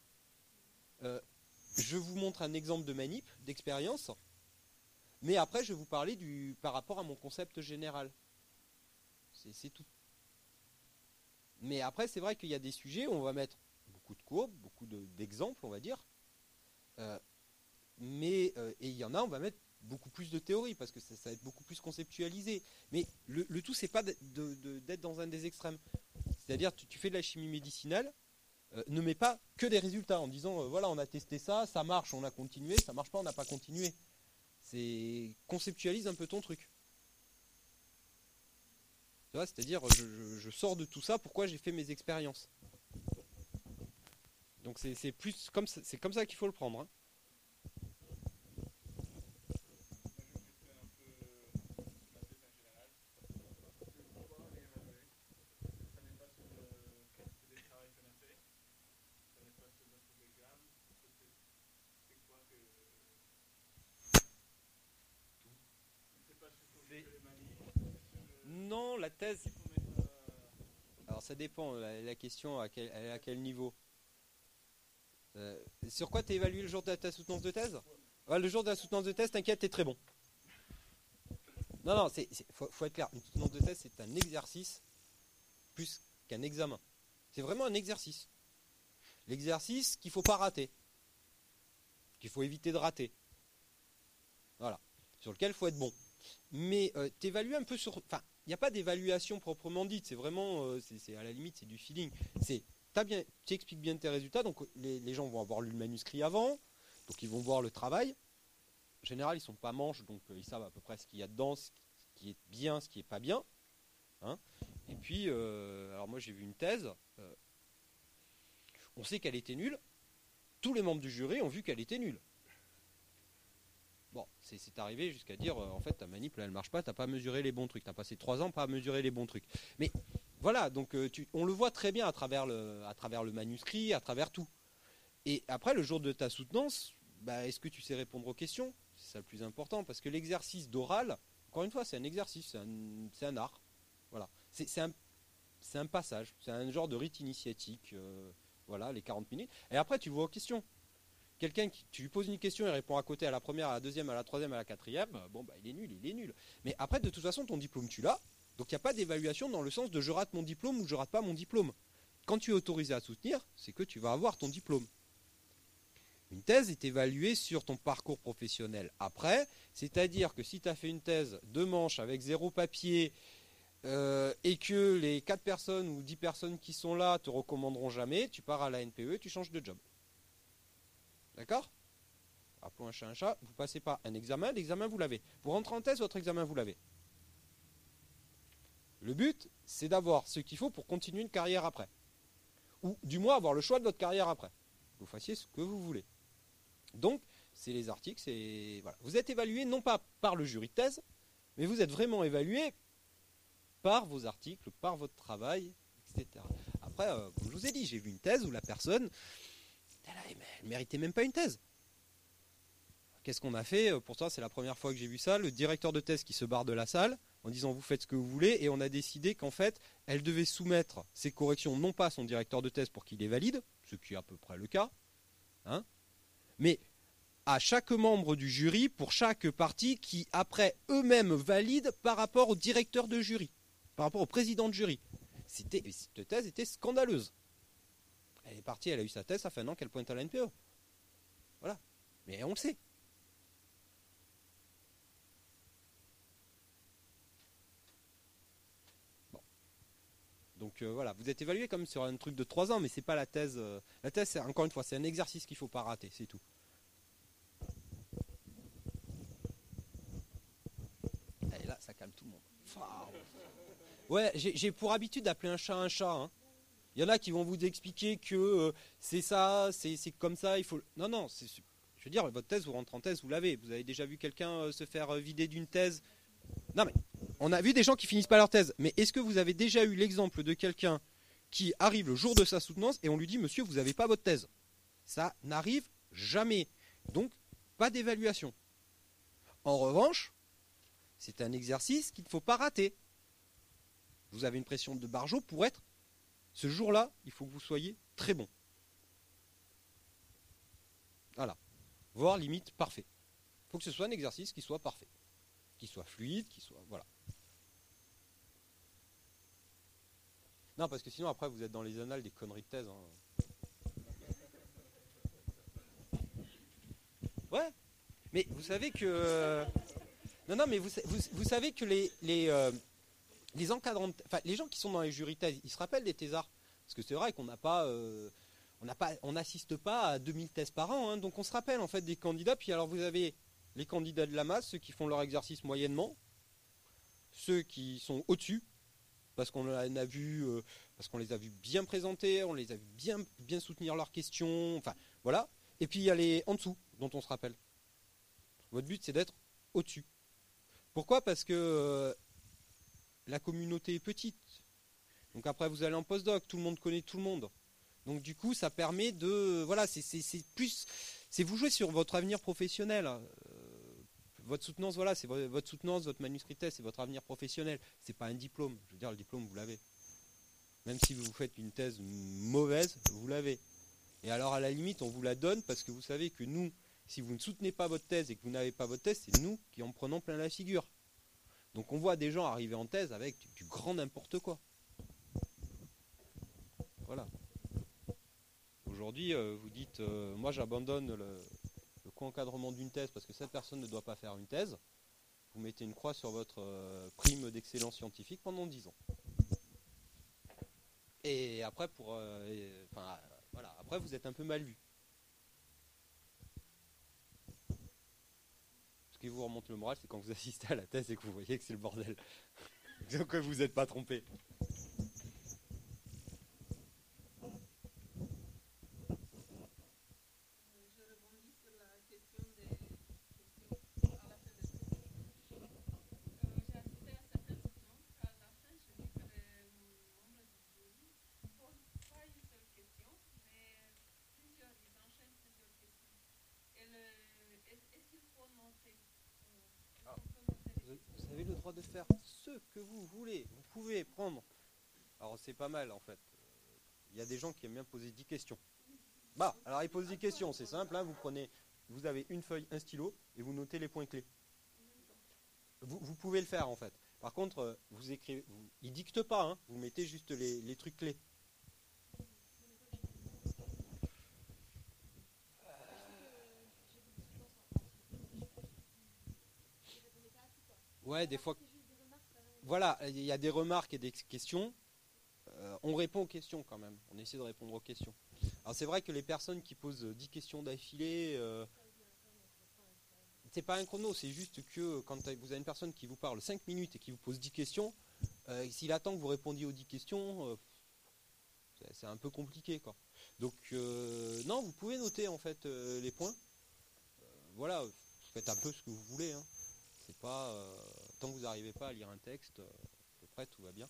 Je vous montre un exemple de manip, d'expérience, mais après je vais vous parler par rapport à mon concept général. C'est tout. Mais après c'est vrai qu'il y a des sujets où on va mettre beaucoup de courbes, beaucoup d'exemples on va dire. Et il y en a on va mettre beaucoup plus de théorie parce que ça va être beaucoup plus conceptualisé. Mais le tout c'est pas d'être dans un des extrêmes. C'est-à-dire tu fais de la chimie médicinale, ne mets pas que des résultats en disant voilà on a testé ça, ça marche, on a continué, ça marche pas, on n'a pas continué. C'est conceptualise un peu ton truc. Tu vois, c'est-à-dire je sors de tout ça, pourquoi j'ai fait mes expériences. Donc c'est plus comme ça, c'est comme ça qu'il faut le prendre. Hein. la thèse. Alors ça dépend, la question elle est à quel niveau. Sur quoi tu es évalué le jour de ta soutenance de thèse? Ouais, le jour de la soutenance de thèse, t'inquiète, t'es très bon. Non, faut être clair, une soutenance de thèse c'est un exercice plus qu'un examen. C'est vraiment un exercice. L'exercice qu'il ne faut pas rater, qu'il faut éviter de rater. Voilà, sur lequel il faut être bon. Mais t'évalues un peu sur... Enfin, il n'y a pas d'évaluation proprement dite, c'est vraiment... c'est à la limite, c'est du feeling. Tu expliques bien tes résultats, donc les gens vont avoir lu le manuscrit avant, donc ils vont voir le travail. En général, ils ne sont pas manches, donc ils savent à peu près ce qu'il y a dedans, ce qui est bien, ce qui n'est pas bien. Hein. Et puis, alors moi j'ai vu une thèse, on sait qu'elle était nulle, tous les membres du jury ont vu qu'elle était nulle. Bon, c'est arrivé jusqu'à dire, en fait, ta manip, là, elle marche pas, t'as pas mesuré les bons trucs, t'as passé 3 ans pas à mesurer les bons trucs. Mais voilà, donc on le voit très bien à travers le manuscrit, à travers tout. Et après, le jour de ta soutenance, bah, est-ce que tu sais répondre aux questions? C'est ça le plus important, parce que l'exercice d'oral, encore une fois, c'est un exercice, c'est un art. Voilà. C'est un passage, c'est un genre de rite initiatique, voilà, les 40 minutes. Et après, tu vois aux questions. Quelqu'un qui, tu lui poses une question et répond à côté à la première, à la deuxième, à la troisième, à la quatrième, bon bah il est nul. Mais après, de toute façon, ton diplôme tu l'as, donc il n'y a pas d'évaluation dans le sens de je rate mon diplôme ou je rate pas mon diplôme. Quand tu es autorisé à soutenir, c'est que tu vas avoir ton diplôme. Une thèse est évaluée sur ton parcours professionnel après, c'est-à-dire que si tu as fait une thèse de manche avec 0 papier et que les 4 personnes ou 10 personnes qui sont là te recommanderont jamais, tu pars à la NPE et tu changes de job. D'accord? Appelons un chat, vous passez pas un examen, l'examen vous l'avez. Vous rentrez en thèse, votre examen vous l'avez. Le but, c'est d'avoir ce qu'il faut pour continuer une carrière après. Ou du moins avoir le choix de votre carrière après. Que vous fassiez ce que vous voulez. Donc, c'est les articles, c'est... Voilà. Vous êtes évalué non pas par le jury de thèse, mais vous êtes vraiment évalué par vos articles, par votre travail, etc. Après, comme je vous ai dit, j'ai vu une thèse où la personne... Elle méritait même pas une thèse. Qu'est-ce qu'on a fait? Pour ça, c'est la première fois que j'ai vu ça. Le directeur de thèse qui se barre de la salle en disant vous faites ce que vous voulez, et on a décidé qu'en fait, elle devait soumettre ses corrections non pas à son directeur de thèse pour qu'il les valide, ce qui est à peu près le cas, hein, mais à chaque membre du jury pour chaque partie qui après eux-mêmes valident par rapport au directeur de jury, par rapport au président de jury. Cette thèse était scandaleuse. Elle est partie, elle a eu sa thèse, ça fait un an qu'elle pointe à la NPE. Voilà. Mais on le sait. Bon. Donc voilà, vous êtes évalué comme sur un truc de 3 ans, mais c'est pas la thèse. La thèse, c'est, encore une fois, c'est un exercice qu'il ne faut pas rater, c'est tout. Et là, ça calme tout le monde. Ouais, j'ai pour habitude d'appeler un chat, hein. Il y en a qui vont vous expliquer que c'est ça, c'est comme ça, il faut... Non, je veux dire, votre thèse, vous rentrez en thèse, vous l'avez. Vous avez déjà vu quelqu'un se faire vider d'une thèse? Non mais, on a vu des gens qui finissent pas leur thèse. Mais est-ce que vous avez déjà eu l'exemple de quelqu'un qui arrive le jour de sa soutenance et on lui dit, monsieur, vous n'avez pas votre thèse? Ça n'arrive jamais. Donc, pas d'évaluation. En revanche, c'est un exercice qu'il ne faut pas rater. Vous avez une pression de Barjot pour être... Ce jour-là, il faut que vous soyez très bon. Voilà. Voire limite parfait. Il faut que ce soit un exercice qui soit parfait. Qui soit fluide, qui soit... Voilà. Non, parce que sinon, après, vous êtes dans les annales des conneries de thèse. Hein. Ouais. Mais vous savez que... Non, mais vous savez que les encadrants, enfin les gens qui sont dans les jurys thèses, ils se rappellent des thésards. Parce que c'est vrai qu'on n'a pas, on n'assiste pas à 2000 thèses par an. Hein, donc on se rappelle en fait des candidats. Puis alors vous avez les candidats de la masse, ceux qui font leur exercice moyennement, ceux qui sont au-dessus, parce qu'on a vu, parce qu'on les a vus bien présentés, on les a vus bien soutenir leurs questions. Enfin voilà. Et puis il y a les en dessous, dont on se rappelle. Votre but c'est d'être au-dessus. Pourquoi? Parce que la communauté est petite. Donc après vous allez en postdoc, tout le monde connaît tout le monde. Donc du coup ça permet de... Voilà, c'est plus... C'est vous jouer sur votre avenir professionnel. votre soutenance, voilà, c'est votre soutenance, votre manuscrit de thèse, c'est votre avenir professionnel. C'est pas un diplôme. Je veux dire, le diplôme, vous l'avez. Même si vous faites une thèse mauvaise, vous l'avez. Et alors, à la limite, on vous la donne parce que vous savez que nous, si vous ne soutenez pas votre thèse et que vous n'avez pas votre thèse, c'est nous qui en prenons plein la figure. Donc, on voit des gens arriver en thèse avec du grand n'importe quoi. Voilà. Aujourd'hui, vous dites, moi j'abandonne le co-encadrement d'une thèse parce que cette personne ne doit pas faire une thèse. Vous mettez une croix sur votre prime d'excellence scientifique pendant 10 ans. Et après, voilà, après vous êtes un peu mal vu. Ce qui vous remonte le moral, c'est quand vous assistez à la thèse et que vous voyez que c'est le bordel. Donc vous n'êtes pas trompé. Vous avez le droit de faire ce que vous voulez. Vous pouvez prendre. Alors c'est pas mal en fait. Il y a des gens qui aiment bien poser 10 questions. Bah, alors ils posent 10 questions, c'est simple. Hein, vous avez une feuille, un stylo et vous notez les points clés. Vous pouvez le faire en fait. Par contre, vous écrivez. Ils dictent pas. Hein, vous mettez juste les trucs clés. Ouais, des fois. Voilà, il y a des remarques et des questions. On répond aux questions quand même. On essaie de répondre aux questions. Alors c'est vrai que les personnes qui posent 10 questions d'affilée, c'est pas un chrono, c'est juste que quand vous avez une personne qui vous parle 5 minutes et qui vous pose 10 questions, s'il attend que vous répondiez aux 10 questions, c'est un peu compliqué quoi. Donc non, vous pouvez noter en fait les points. Voilà, faites un peu ce que vous voulez. Hein. C'est pas tant que vous n'arrivez pas à lire un texte, à peu près tout va bien.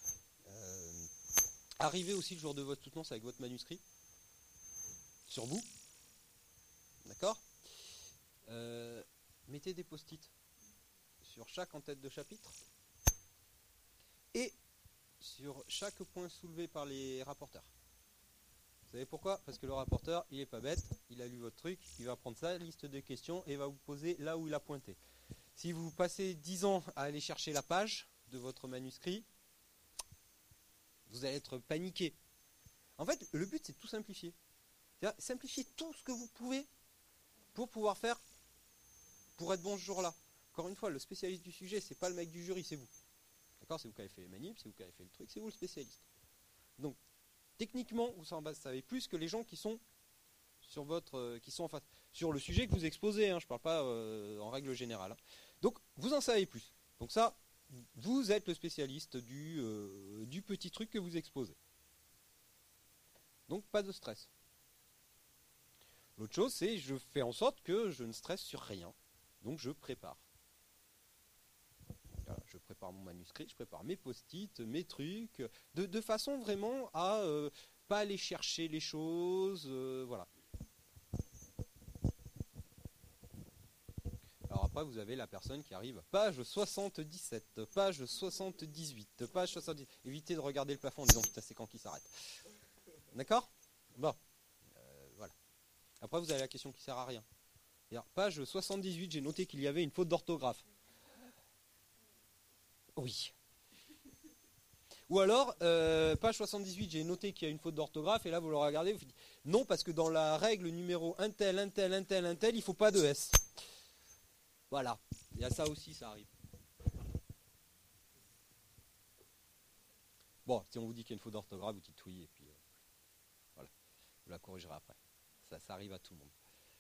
Arrivez aussi le jour de votre soutenance avec votre manuscrit sur vous, d'accord. Mettez des post-it sur chaque en-tête de chapitre et sur chaque point soulevé par les rapporteurs. Vous savez pourquoi? Parce que le rapporteur, il est pas bête, il a lu votre truc, il va prendre sa liste de questions et va vous poser là où il a pointé. Si vous passez 10 ans à aller chercher la page de votre manuscrit, vous allez être paniqué. En fait, le but, c'est de tout simplifier. C'est-à-dire, simplifier tout ce que vous pouvez pour pouvoir faire, pour être bon ce jour-là. Encore une fois, le spécialiste du sujet, c'est pas le mec du jury, c'est vous. D'accord? C'est vous qui avez fait les manips, c'est vous qui avez fait le truc, c'est vous le spécialiste. Donc, techniquement, vous savez plus que les gens qui sont sur qui sont en face, sur le sujet que vous exposez. Hein, je ne parle pas en règle générale. Hein. Donc, vous en savez plus. Donc ça, vous êtes le spécialiste du petit truc que vous exposez. Donc, pas de stress. L'autre chose, c'est je fais en sorte que je ne stresse sur rien. Donc, je prépare. Voilà, je prépare mon manuscrit, je prépare mes post-it, mes trucs, de façon vraiment à pas aller chercher les choses, voilà. Alors après, vous avez la personne qui arrive, page 77, page 78, page 70. Évitez de regarder le plafond en disant putain, c'est quand qui s'arrête. D'accord? Bon, voilà. Après, vous avez la question qui sert à rien. Alors, page 78, j'ai noté qu'il y avait une faute d'orthographe. Oui. Ou alors, page 78, j'ai noté qu'il y a une faute d'orthographe, et là, vous le regardez, vous dites non, parce que dans la règle numéro un tel, il ne faut pas de S. Voilà. Il y a ça aussi, ça arrive. Bon, si on vous dit qu'il y a une faute d'orthographe, vous dites oui, et puis voilà. Vous la corrigerez après. Ça arrive à tout le monde.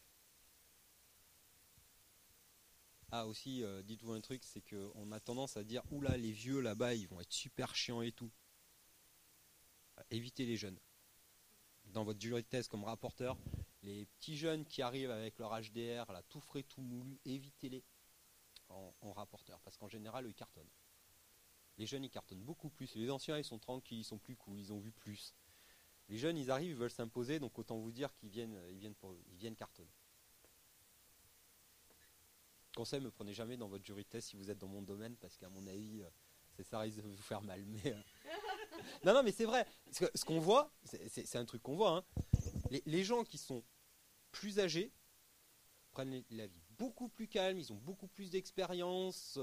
Ah aussi, dites-vous un truc, c'est qu'on a tendance à dire oula, les vieux là-bas, ils vont être super chiants et tout. Évitez les jeunes. Dans votre jury de thèse comme rapporteur, les petits jeunes qui arrivent avec leur HDR, là, tout frais, tout moulu, évitez-les en rapporteur, parce qu'en général, eux, ils cartonnent. Les jeunes, ils cartonnent beaucoup plus. Les anciens, ils sont tranquilles, ils sont plus cool, ils ont vu plus. Les jeunes, ils arrivent, ils veulent s'imposer, donc autant vous dire qu'ils viennent cartonner. Conseil, me prenez jamais dans votre jury de thèse si vous êtes dans mon domaine, parce qu'à mon avis, ça risque de vous faire mal. Mais, non, mais c'est vrai. Ce qu'on voit, c'est un truc qu'on voit. Hein. Les gens qui sont plus âgés prennent la vie beaucoup plus calme, ils ont beaucoup plus d'expérience.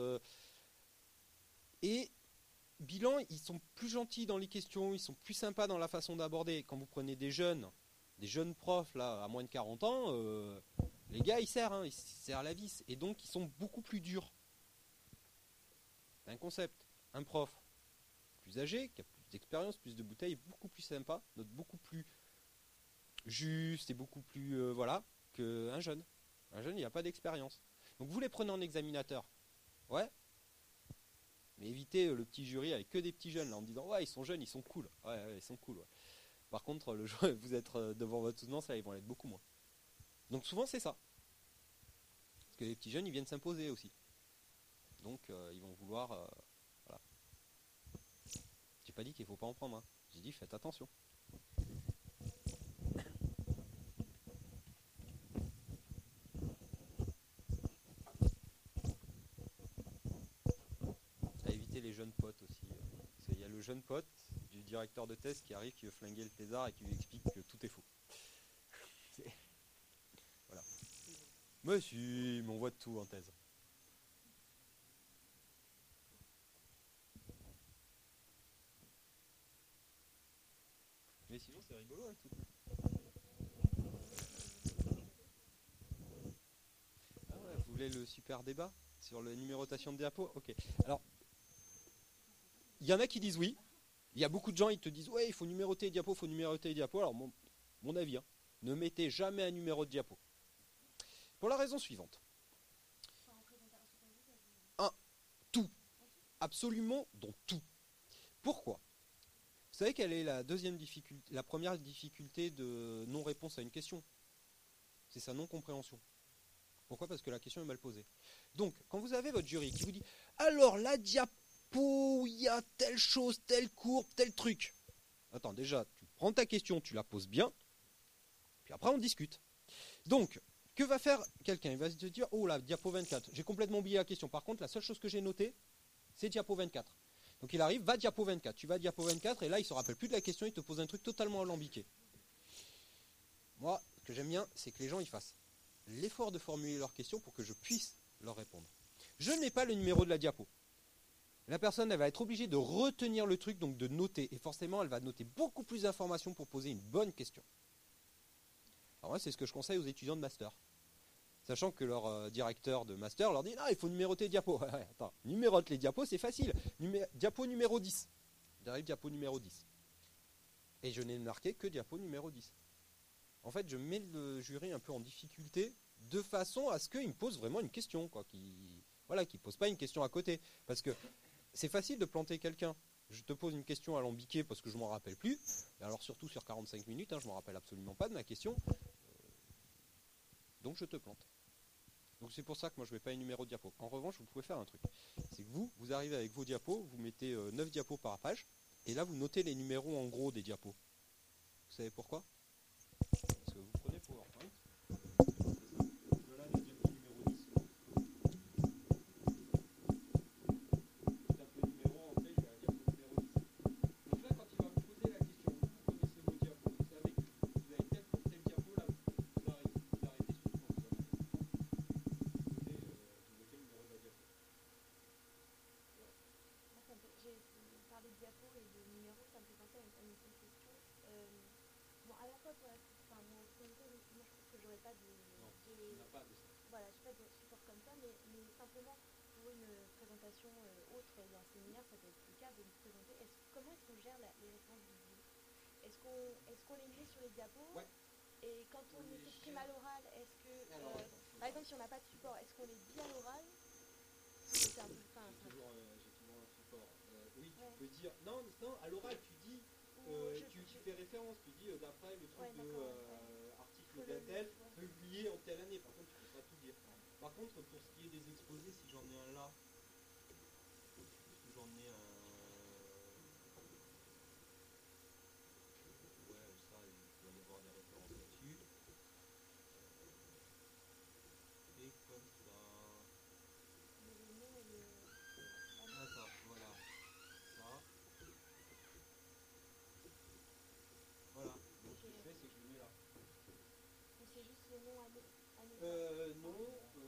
Et bilan, ils sont plus gentils dans les questions, ils sont plus sympas dans la façon d'aborder. Quand vous prenez des jeunes profs là, à moins de 40 ans, les gars ils serrent la vis. Et donc ils sont beaucoup plus durs. C'est un concept. Un prof plus âgé, qui a plus d'expérience, plus de bouteilles, beaucoup plus sympa, note beaucoup plus juste et beaucoup plus voilà, qu'un jeune. Un jeune, il n'a pas d'expérience. Donc vous les prenez en examinateur. Ouais. Mais évitez le petit jury avec que des petits jeunes là, en me disant ouais ils sont jeunes, ils sont cool. Ouais, ils sont cool. Ouais. Par contre, le jour où vous êtes devant votre soutenance, là, ils vont l'être beaucoup moins. Donc souvent c'est ça. Parce que les petits jeunes, ils viennent s'imposer aussi. Donc ils vont vouloir... voilà. J'ai pas dit qu'il faut pas en prendre. Hein. J'ai dit faites attention. À éviter les jeunes potes aussi. Parce qu'il y a le jeune pote du directeur de thèse qui arrive, qui veut flinguer le thésard et qui lui explique que tout est faux. Voilà. Mais si, mais on voit de tout en thèse. Mais sinon c'est rigolo hein, tout. Ah ouais, vous voulez le super débat sur la numérotation de diapos? Ok. Alors, il y en a qui disent oui. Il y a beaucoup de gens, ils te disent ouais, il faut numéroter les diapos, il faut numéroter les diapos. Alors mon avis, hein, ne mettez jamais un numéro de diapo. Pour la raison suivante. Un, tout. Absolument dans tout. Pourquoi? Vous savez quelle est la première difficulté de non-réponse à une question? C'est sa non-compréhension. Pourquoi? Parce que la question est mal posée. Donc, quand vous avez votre jury qui vous dit alors la diapo, il y a telle chose, telle courbe, tel truc. Attends, déjà, tu prends ta question, tu la poses bien, puis après on discute. Donc, que va faire quelqu'un? Il va se dire oh la diapo 24, j'ai complètement oublié la question. Par contre, la seule chose que j'ai notée, c'est diapo 24. Donc il arrive, va diapo 24. Tu vas diapo 24 et là il se rappelle plus de la question, il te pose un truc totalement alambiqué. Moi, ce que j'aime bien, c'est que les gens ils fassent l'effort de formuler leurs questions pour que je puisse leur répondre. Je n'ai pas le numéro de la diapo. La personne, elle va être obligée de retenir le truc, donc de noter. Et forcément, elle va noter beaucoup plus d'informations pour poser une bonne question. Alors moi, c'est ce que je conseille aux étudiants de master. Sachant que leur directeur de master leur dit « Ah, il faut numéroter les diapos. » Attends, numérote les diapos, c'est facile. Diapo numéro 10. J'arrive diapo numéro 10. Et je n'ai marqué que diapo numéro 10. En fait, je mets le jury un peu en difficulté de façon à ce qu'il me pose vraiment une question, quoi, qu'il ne pose pas une question à côté. Parce que c'est facile de planter quelqu'un. Je te pose une question alambiquée parce que je ne m'en rappelle plus. Et alors surtout sur 45 minutes, hein, je ne me rappelle absolument pas de ma question. Donc je te plante. Donc c'est pour ça que moi je ne mets pas les numéros de diapos. En revanche, vous pouvez faire un truc. C'est que vous arrivez avec vos diapos, vous mettez 9 diapos par page, et là vous notez les numéros en gros des diapos. Vous savez pourquoi? Parce que vous prenez PowerPoint. Voilà le diapo numéro 10. Vous tapez le numéro, en fait, je vais à la diapo numéro 10. Donc là, quand il va vous poser la question, vous connaissez vos diapos, vous savez que vous avez tel diapo, là, vous arrêtez surtout quand vous avez vous notez le numéro de la diapo. J'ai parlé de diapo et de numéro, ça me fait penser à une question. Bon, à la fois pour mon concours, moi je pense que j'aurais pas Non, tu n'as pas de ça. Voilà, j'ai pas de support comme ça, mais simplement pour une présentation autre d'un séminaire, ça peut être le cas de me présenter. Comment est-ce qu'on gère les réponses vidéo? Est-ce qu'on les met sur les diapos? Ouais. Et quand on s'exprime à l'oral, est-ce que, par exemple, si on n'a pas de support, est-ce qu'on les dit à l'oral? J'ai toujours un support. Oui, tu peux dire. Non, à l'oral, tu dis. Tu fais référence, tu dis d'après le truc article d'un tel, publié en telle année. Par contre, tu ne peux pas tout dire. Par contre, pour ce qui est des exposés, si j'en ai un là, est-ce que j'en ai un. Ouais, ça, il doit y avoir des références là-dessus. Et comme ça. c'est juste le nom année. Non,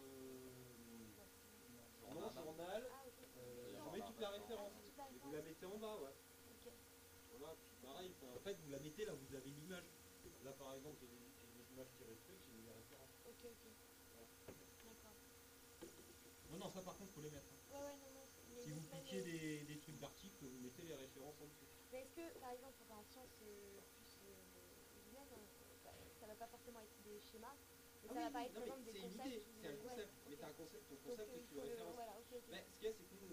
non, journal. Ah, ok. Je mets toute la référence. Toute la Et vous la mettez en bas, ouais. Ok. Voilà, puis pareil, en fait, vous la mettez là où vous avez l'image. Là, par exemple, j'ai des images tirées de trucs, j'ai mis les références. Ok, ok. D'accord. Non, non, ça par contre, faut les mettre. Ouais, non, non. Mais Si vous donc, même cliquez les- des trucs d'articles, vous mettez les références en dessous. Mais est-ce que, par exemple, enfin, en sciences plus humaines, bah, ça va pas forcément être des schémas, mais ça va pas être, non, par mais exemple, des c'est une concepts. idée, c'est un Ouais, concept. ok. Mais t'as un concept, ton Donc, concept, il tu faut le le... références. Voilà, ok, ok. Mais ce qu'il y a, c'est que nous,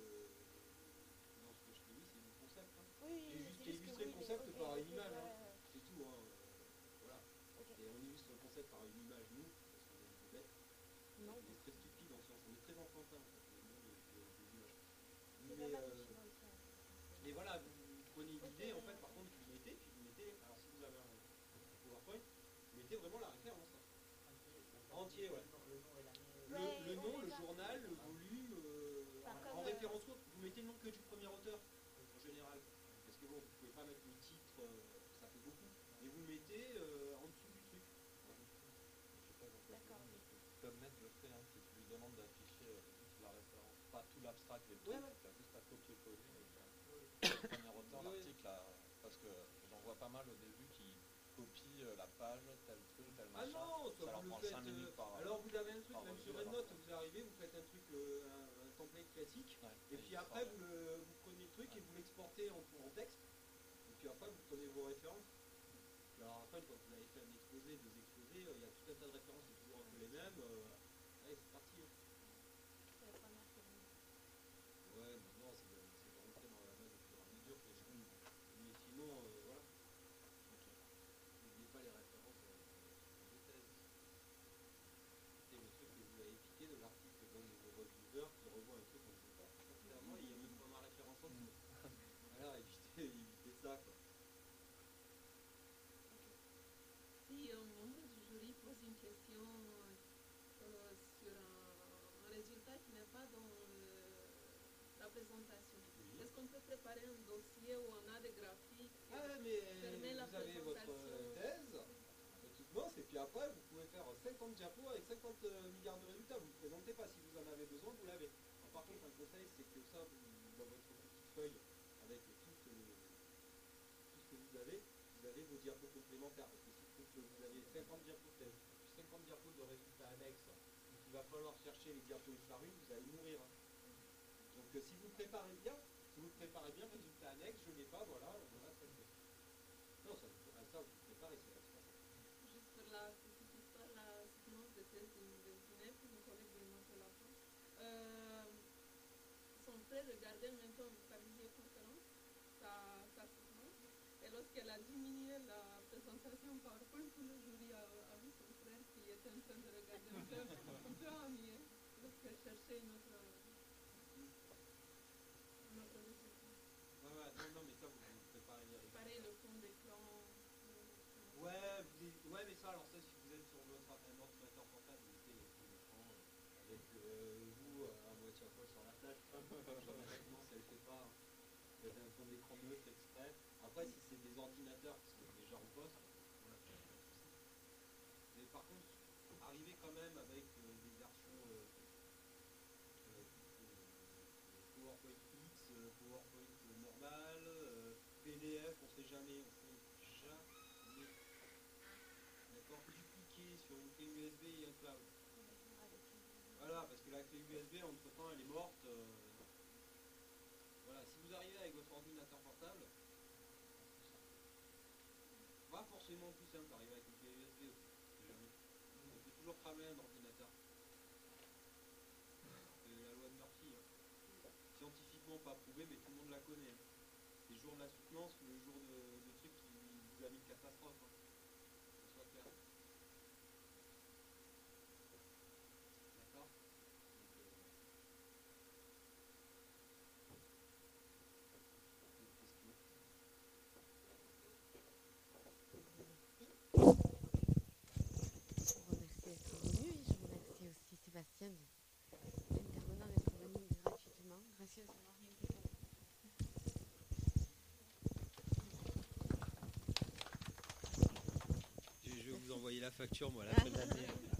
dans ce que je t'ai mis, c'est du concept. Hein. Oui, J'ai oui, juste c'est juste que illustré oui, le mais concept ok, par une ok, image. Hein. ouais. C'est tout. Hein. Voilà. Ok. Et on illustre le concept par une image, nous, parce qu'on est un peu bête. Non, On est très stupide en science, on est très enfantin en fait, le monde des images. c'est pas mal aussi dans le sens. Mais voilà, vous prenez une Ok, idée, en ouais, fait, ouais. par contre, vous mettez, puis vous mettez, alors si vous avez un PowerPoint, vous mettez vraiment la référence. Hein. Entier, ouais. Le nom et l'année. Ouais, Le nom, le déjà. journal, le volume, Enfin, en comme, référence courte, vous mettez le nom que du premier auteur, en général. Parce que bon, vous pouvez pas mettre le titre, ça fait beaucoup. Et vous mettez en dessous du truc. Je sais pas dans quel D'accord, domaine, ok. PubMed le fait, hein, si tu lui demandes d'afficher juste la référence, pas tout l'abstract et le Ouais, truc, ouais. tu as juste à copier-coller. Le premier auteur, Ouais, ouais. l'article, parce que j'en vois pas mal au début qui copient la page, tel truc, tel Ah machin. non, ça leur vous le prend faites. 5 minutes par. Alors vous avez un truc, par même revue, sur alors EndNote, que- vous arrivez, vous faites un truc, un template classique, Ouais, et puis il après sort, vous prenez le truc et vous l'exportez en texte, et puis après vous prenez vos références. Alors après, quand vous avez fait un exposé, deux exposés, il y a tout un tas de références, c'est toujours un peu les mêmes. Allez, c'est parti. Hein. C'est la première que vous... Ouais, maintenant c'est de rentrer dans la base au fur et à mesure que les choses. Mais sinon, voilà. Ok. N'oubliez pas les références de thèse. C'est le truc que vous avez piqué de l'article d'un de vos reviewers qui revoit un truc qu'on ne sait pas. Clairement, il y a même pas ma référence en dessous. Voilà, évitez ça, quoi. Si un membre du jury pose une question sur un résultat qui n'est pas dans la présentation, Oui. est-ce qu'on peut préparer un dossier où on a des graphiques Ah, mais permet la vous avez votre présentation thèse, petitement, et puis après, vous pouvez faire 50 diapos avec 50 milliards de résultats. Vous ne présentez pas. Si vous en avez besoin, vous l'avez. Par contre, un conseil, c'est que ça, dans votre petite feuille, avec tout ce que vous avez vos diapos complémentaires. Parce que si vous avez 50 diapos thèse, 50 diapos de résultats annexes, il va falloir chercher les diapos une par une, vous allez mourir. Hein. Donc si vous préparez bien, résultat annexe, je n'ai pas, voilà, ça le fait. Non, ça vous préparez, c'est pas ça. juste pour la petite histoire, la soutenance de thèse d'une UNEP, une collègue de Montelapin. Son frère regardait en même temps par visioconférence sa soutenance. Et lorsqu'elle a diminué la présentation PowerPoint, tout le jury a vu son frère qui était en train de regarder un peu ennuyé. Donc elle cherchait une autre résultat. Non, mais ça, vous préparez les résultats. Pareil, le fond d'écran. Ouais, mais ça, alors ça, si vous êtes sur un ordinateur portable, vous mettez les fonds d'écran avec vous à moitié à poil sur la plage. Honnêtement, ça ne le fait pas. Hein. Vous avez un fond d'écran neutre exprès. Après, si c'est des ordinateurs qui sont déjà en poste, voilà, pas de souci. Mais par contre, arrivez quand même avec des versions PowerPoint X, PowerPoint normal, PDF, on sait jamais. D'accord, dupliquer sur une clé USB et un cloud. Voilà, parce que la clé USB, entre temps, elle est morte. Voilà, si vous arrivez avec votre ordinateur portable, pas forcément plus simple d'arriver avec une clé USB aussi. Jamais. On peut toujours cramer un ordinateur. C'est la loi de Murphy. Hein. Scientifiquement pas prouvé, mais tout le monde la connaît. Hein. C'est le jour de la soutenance ou le jour de truc qui vous a mis une catastrophe. Hein. Que ce soit clair. D'accord. Je vous remercie aussi Sébastien d'intervenant d'être venu gratuitement, gracieusement, rien que ça. la facture, moi, à la fin de l'année.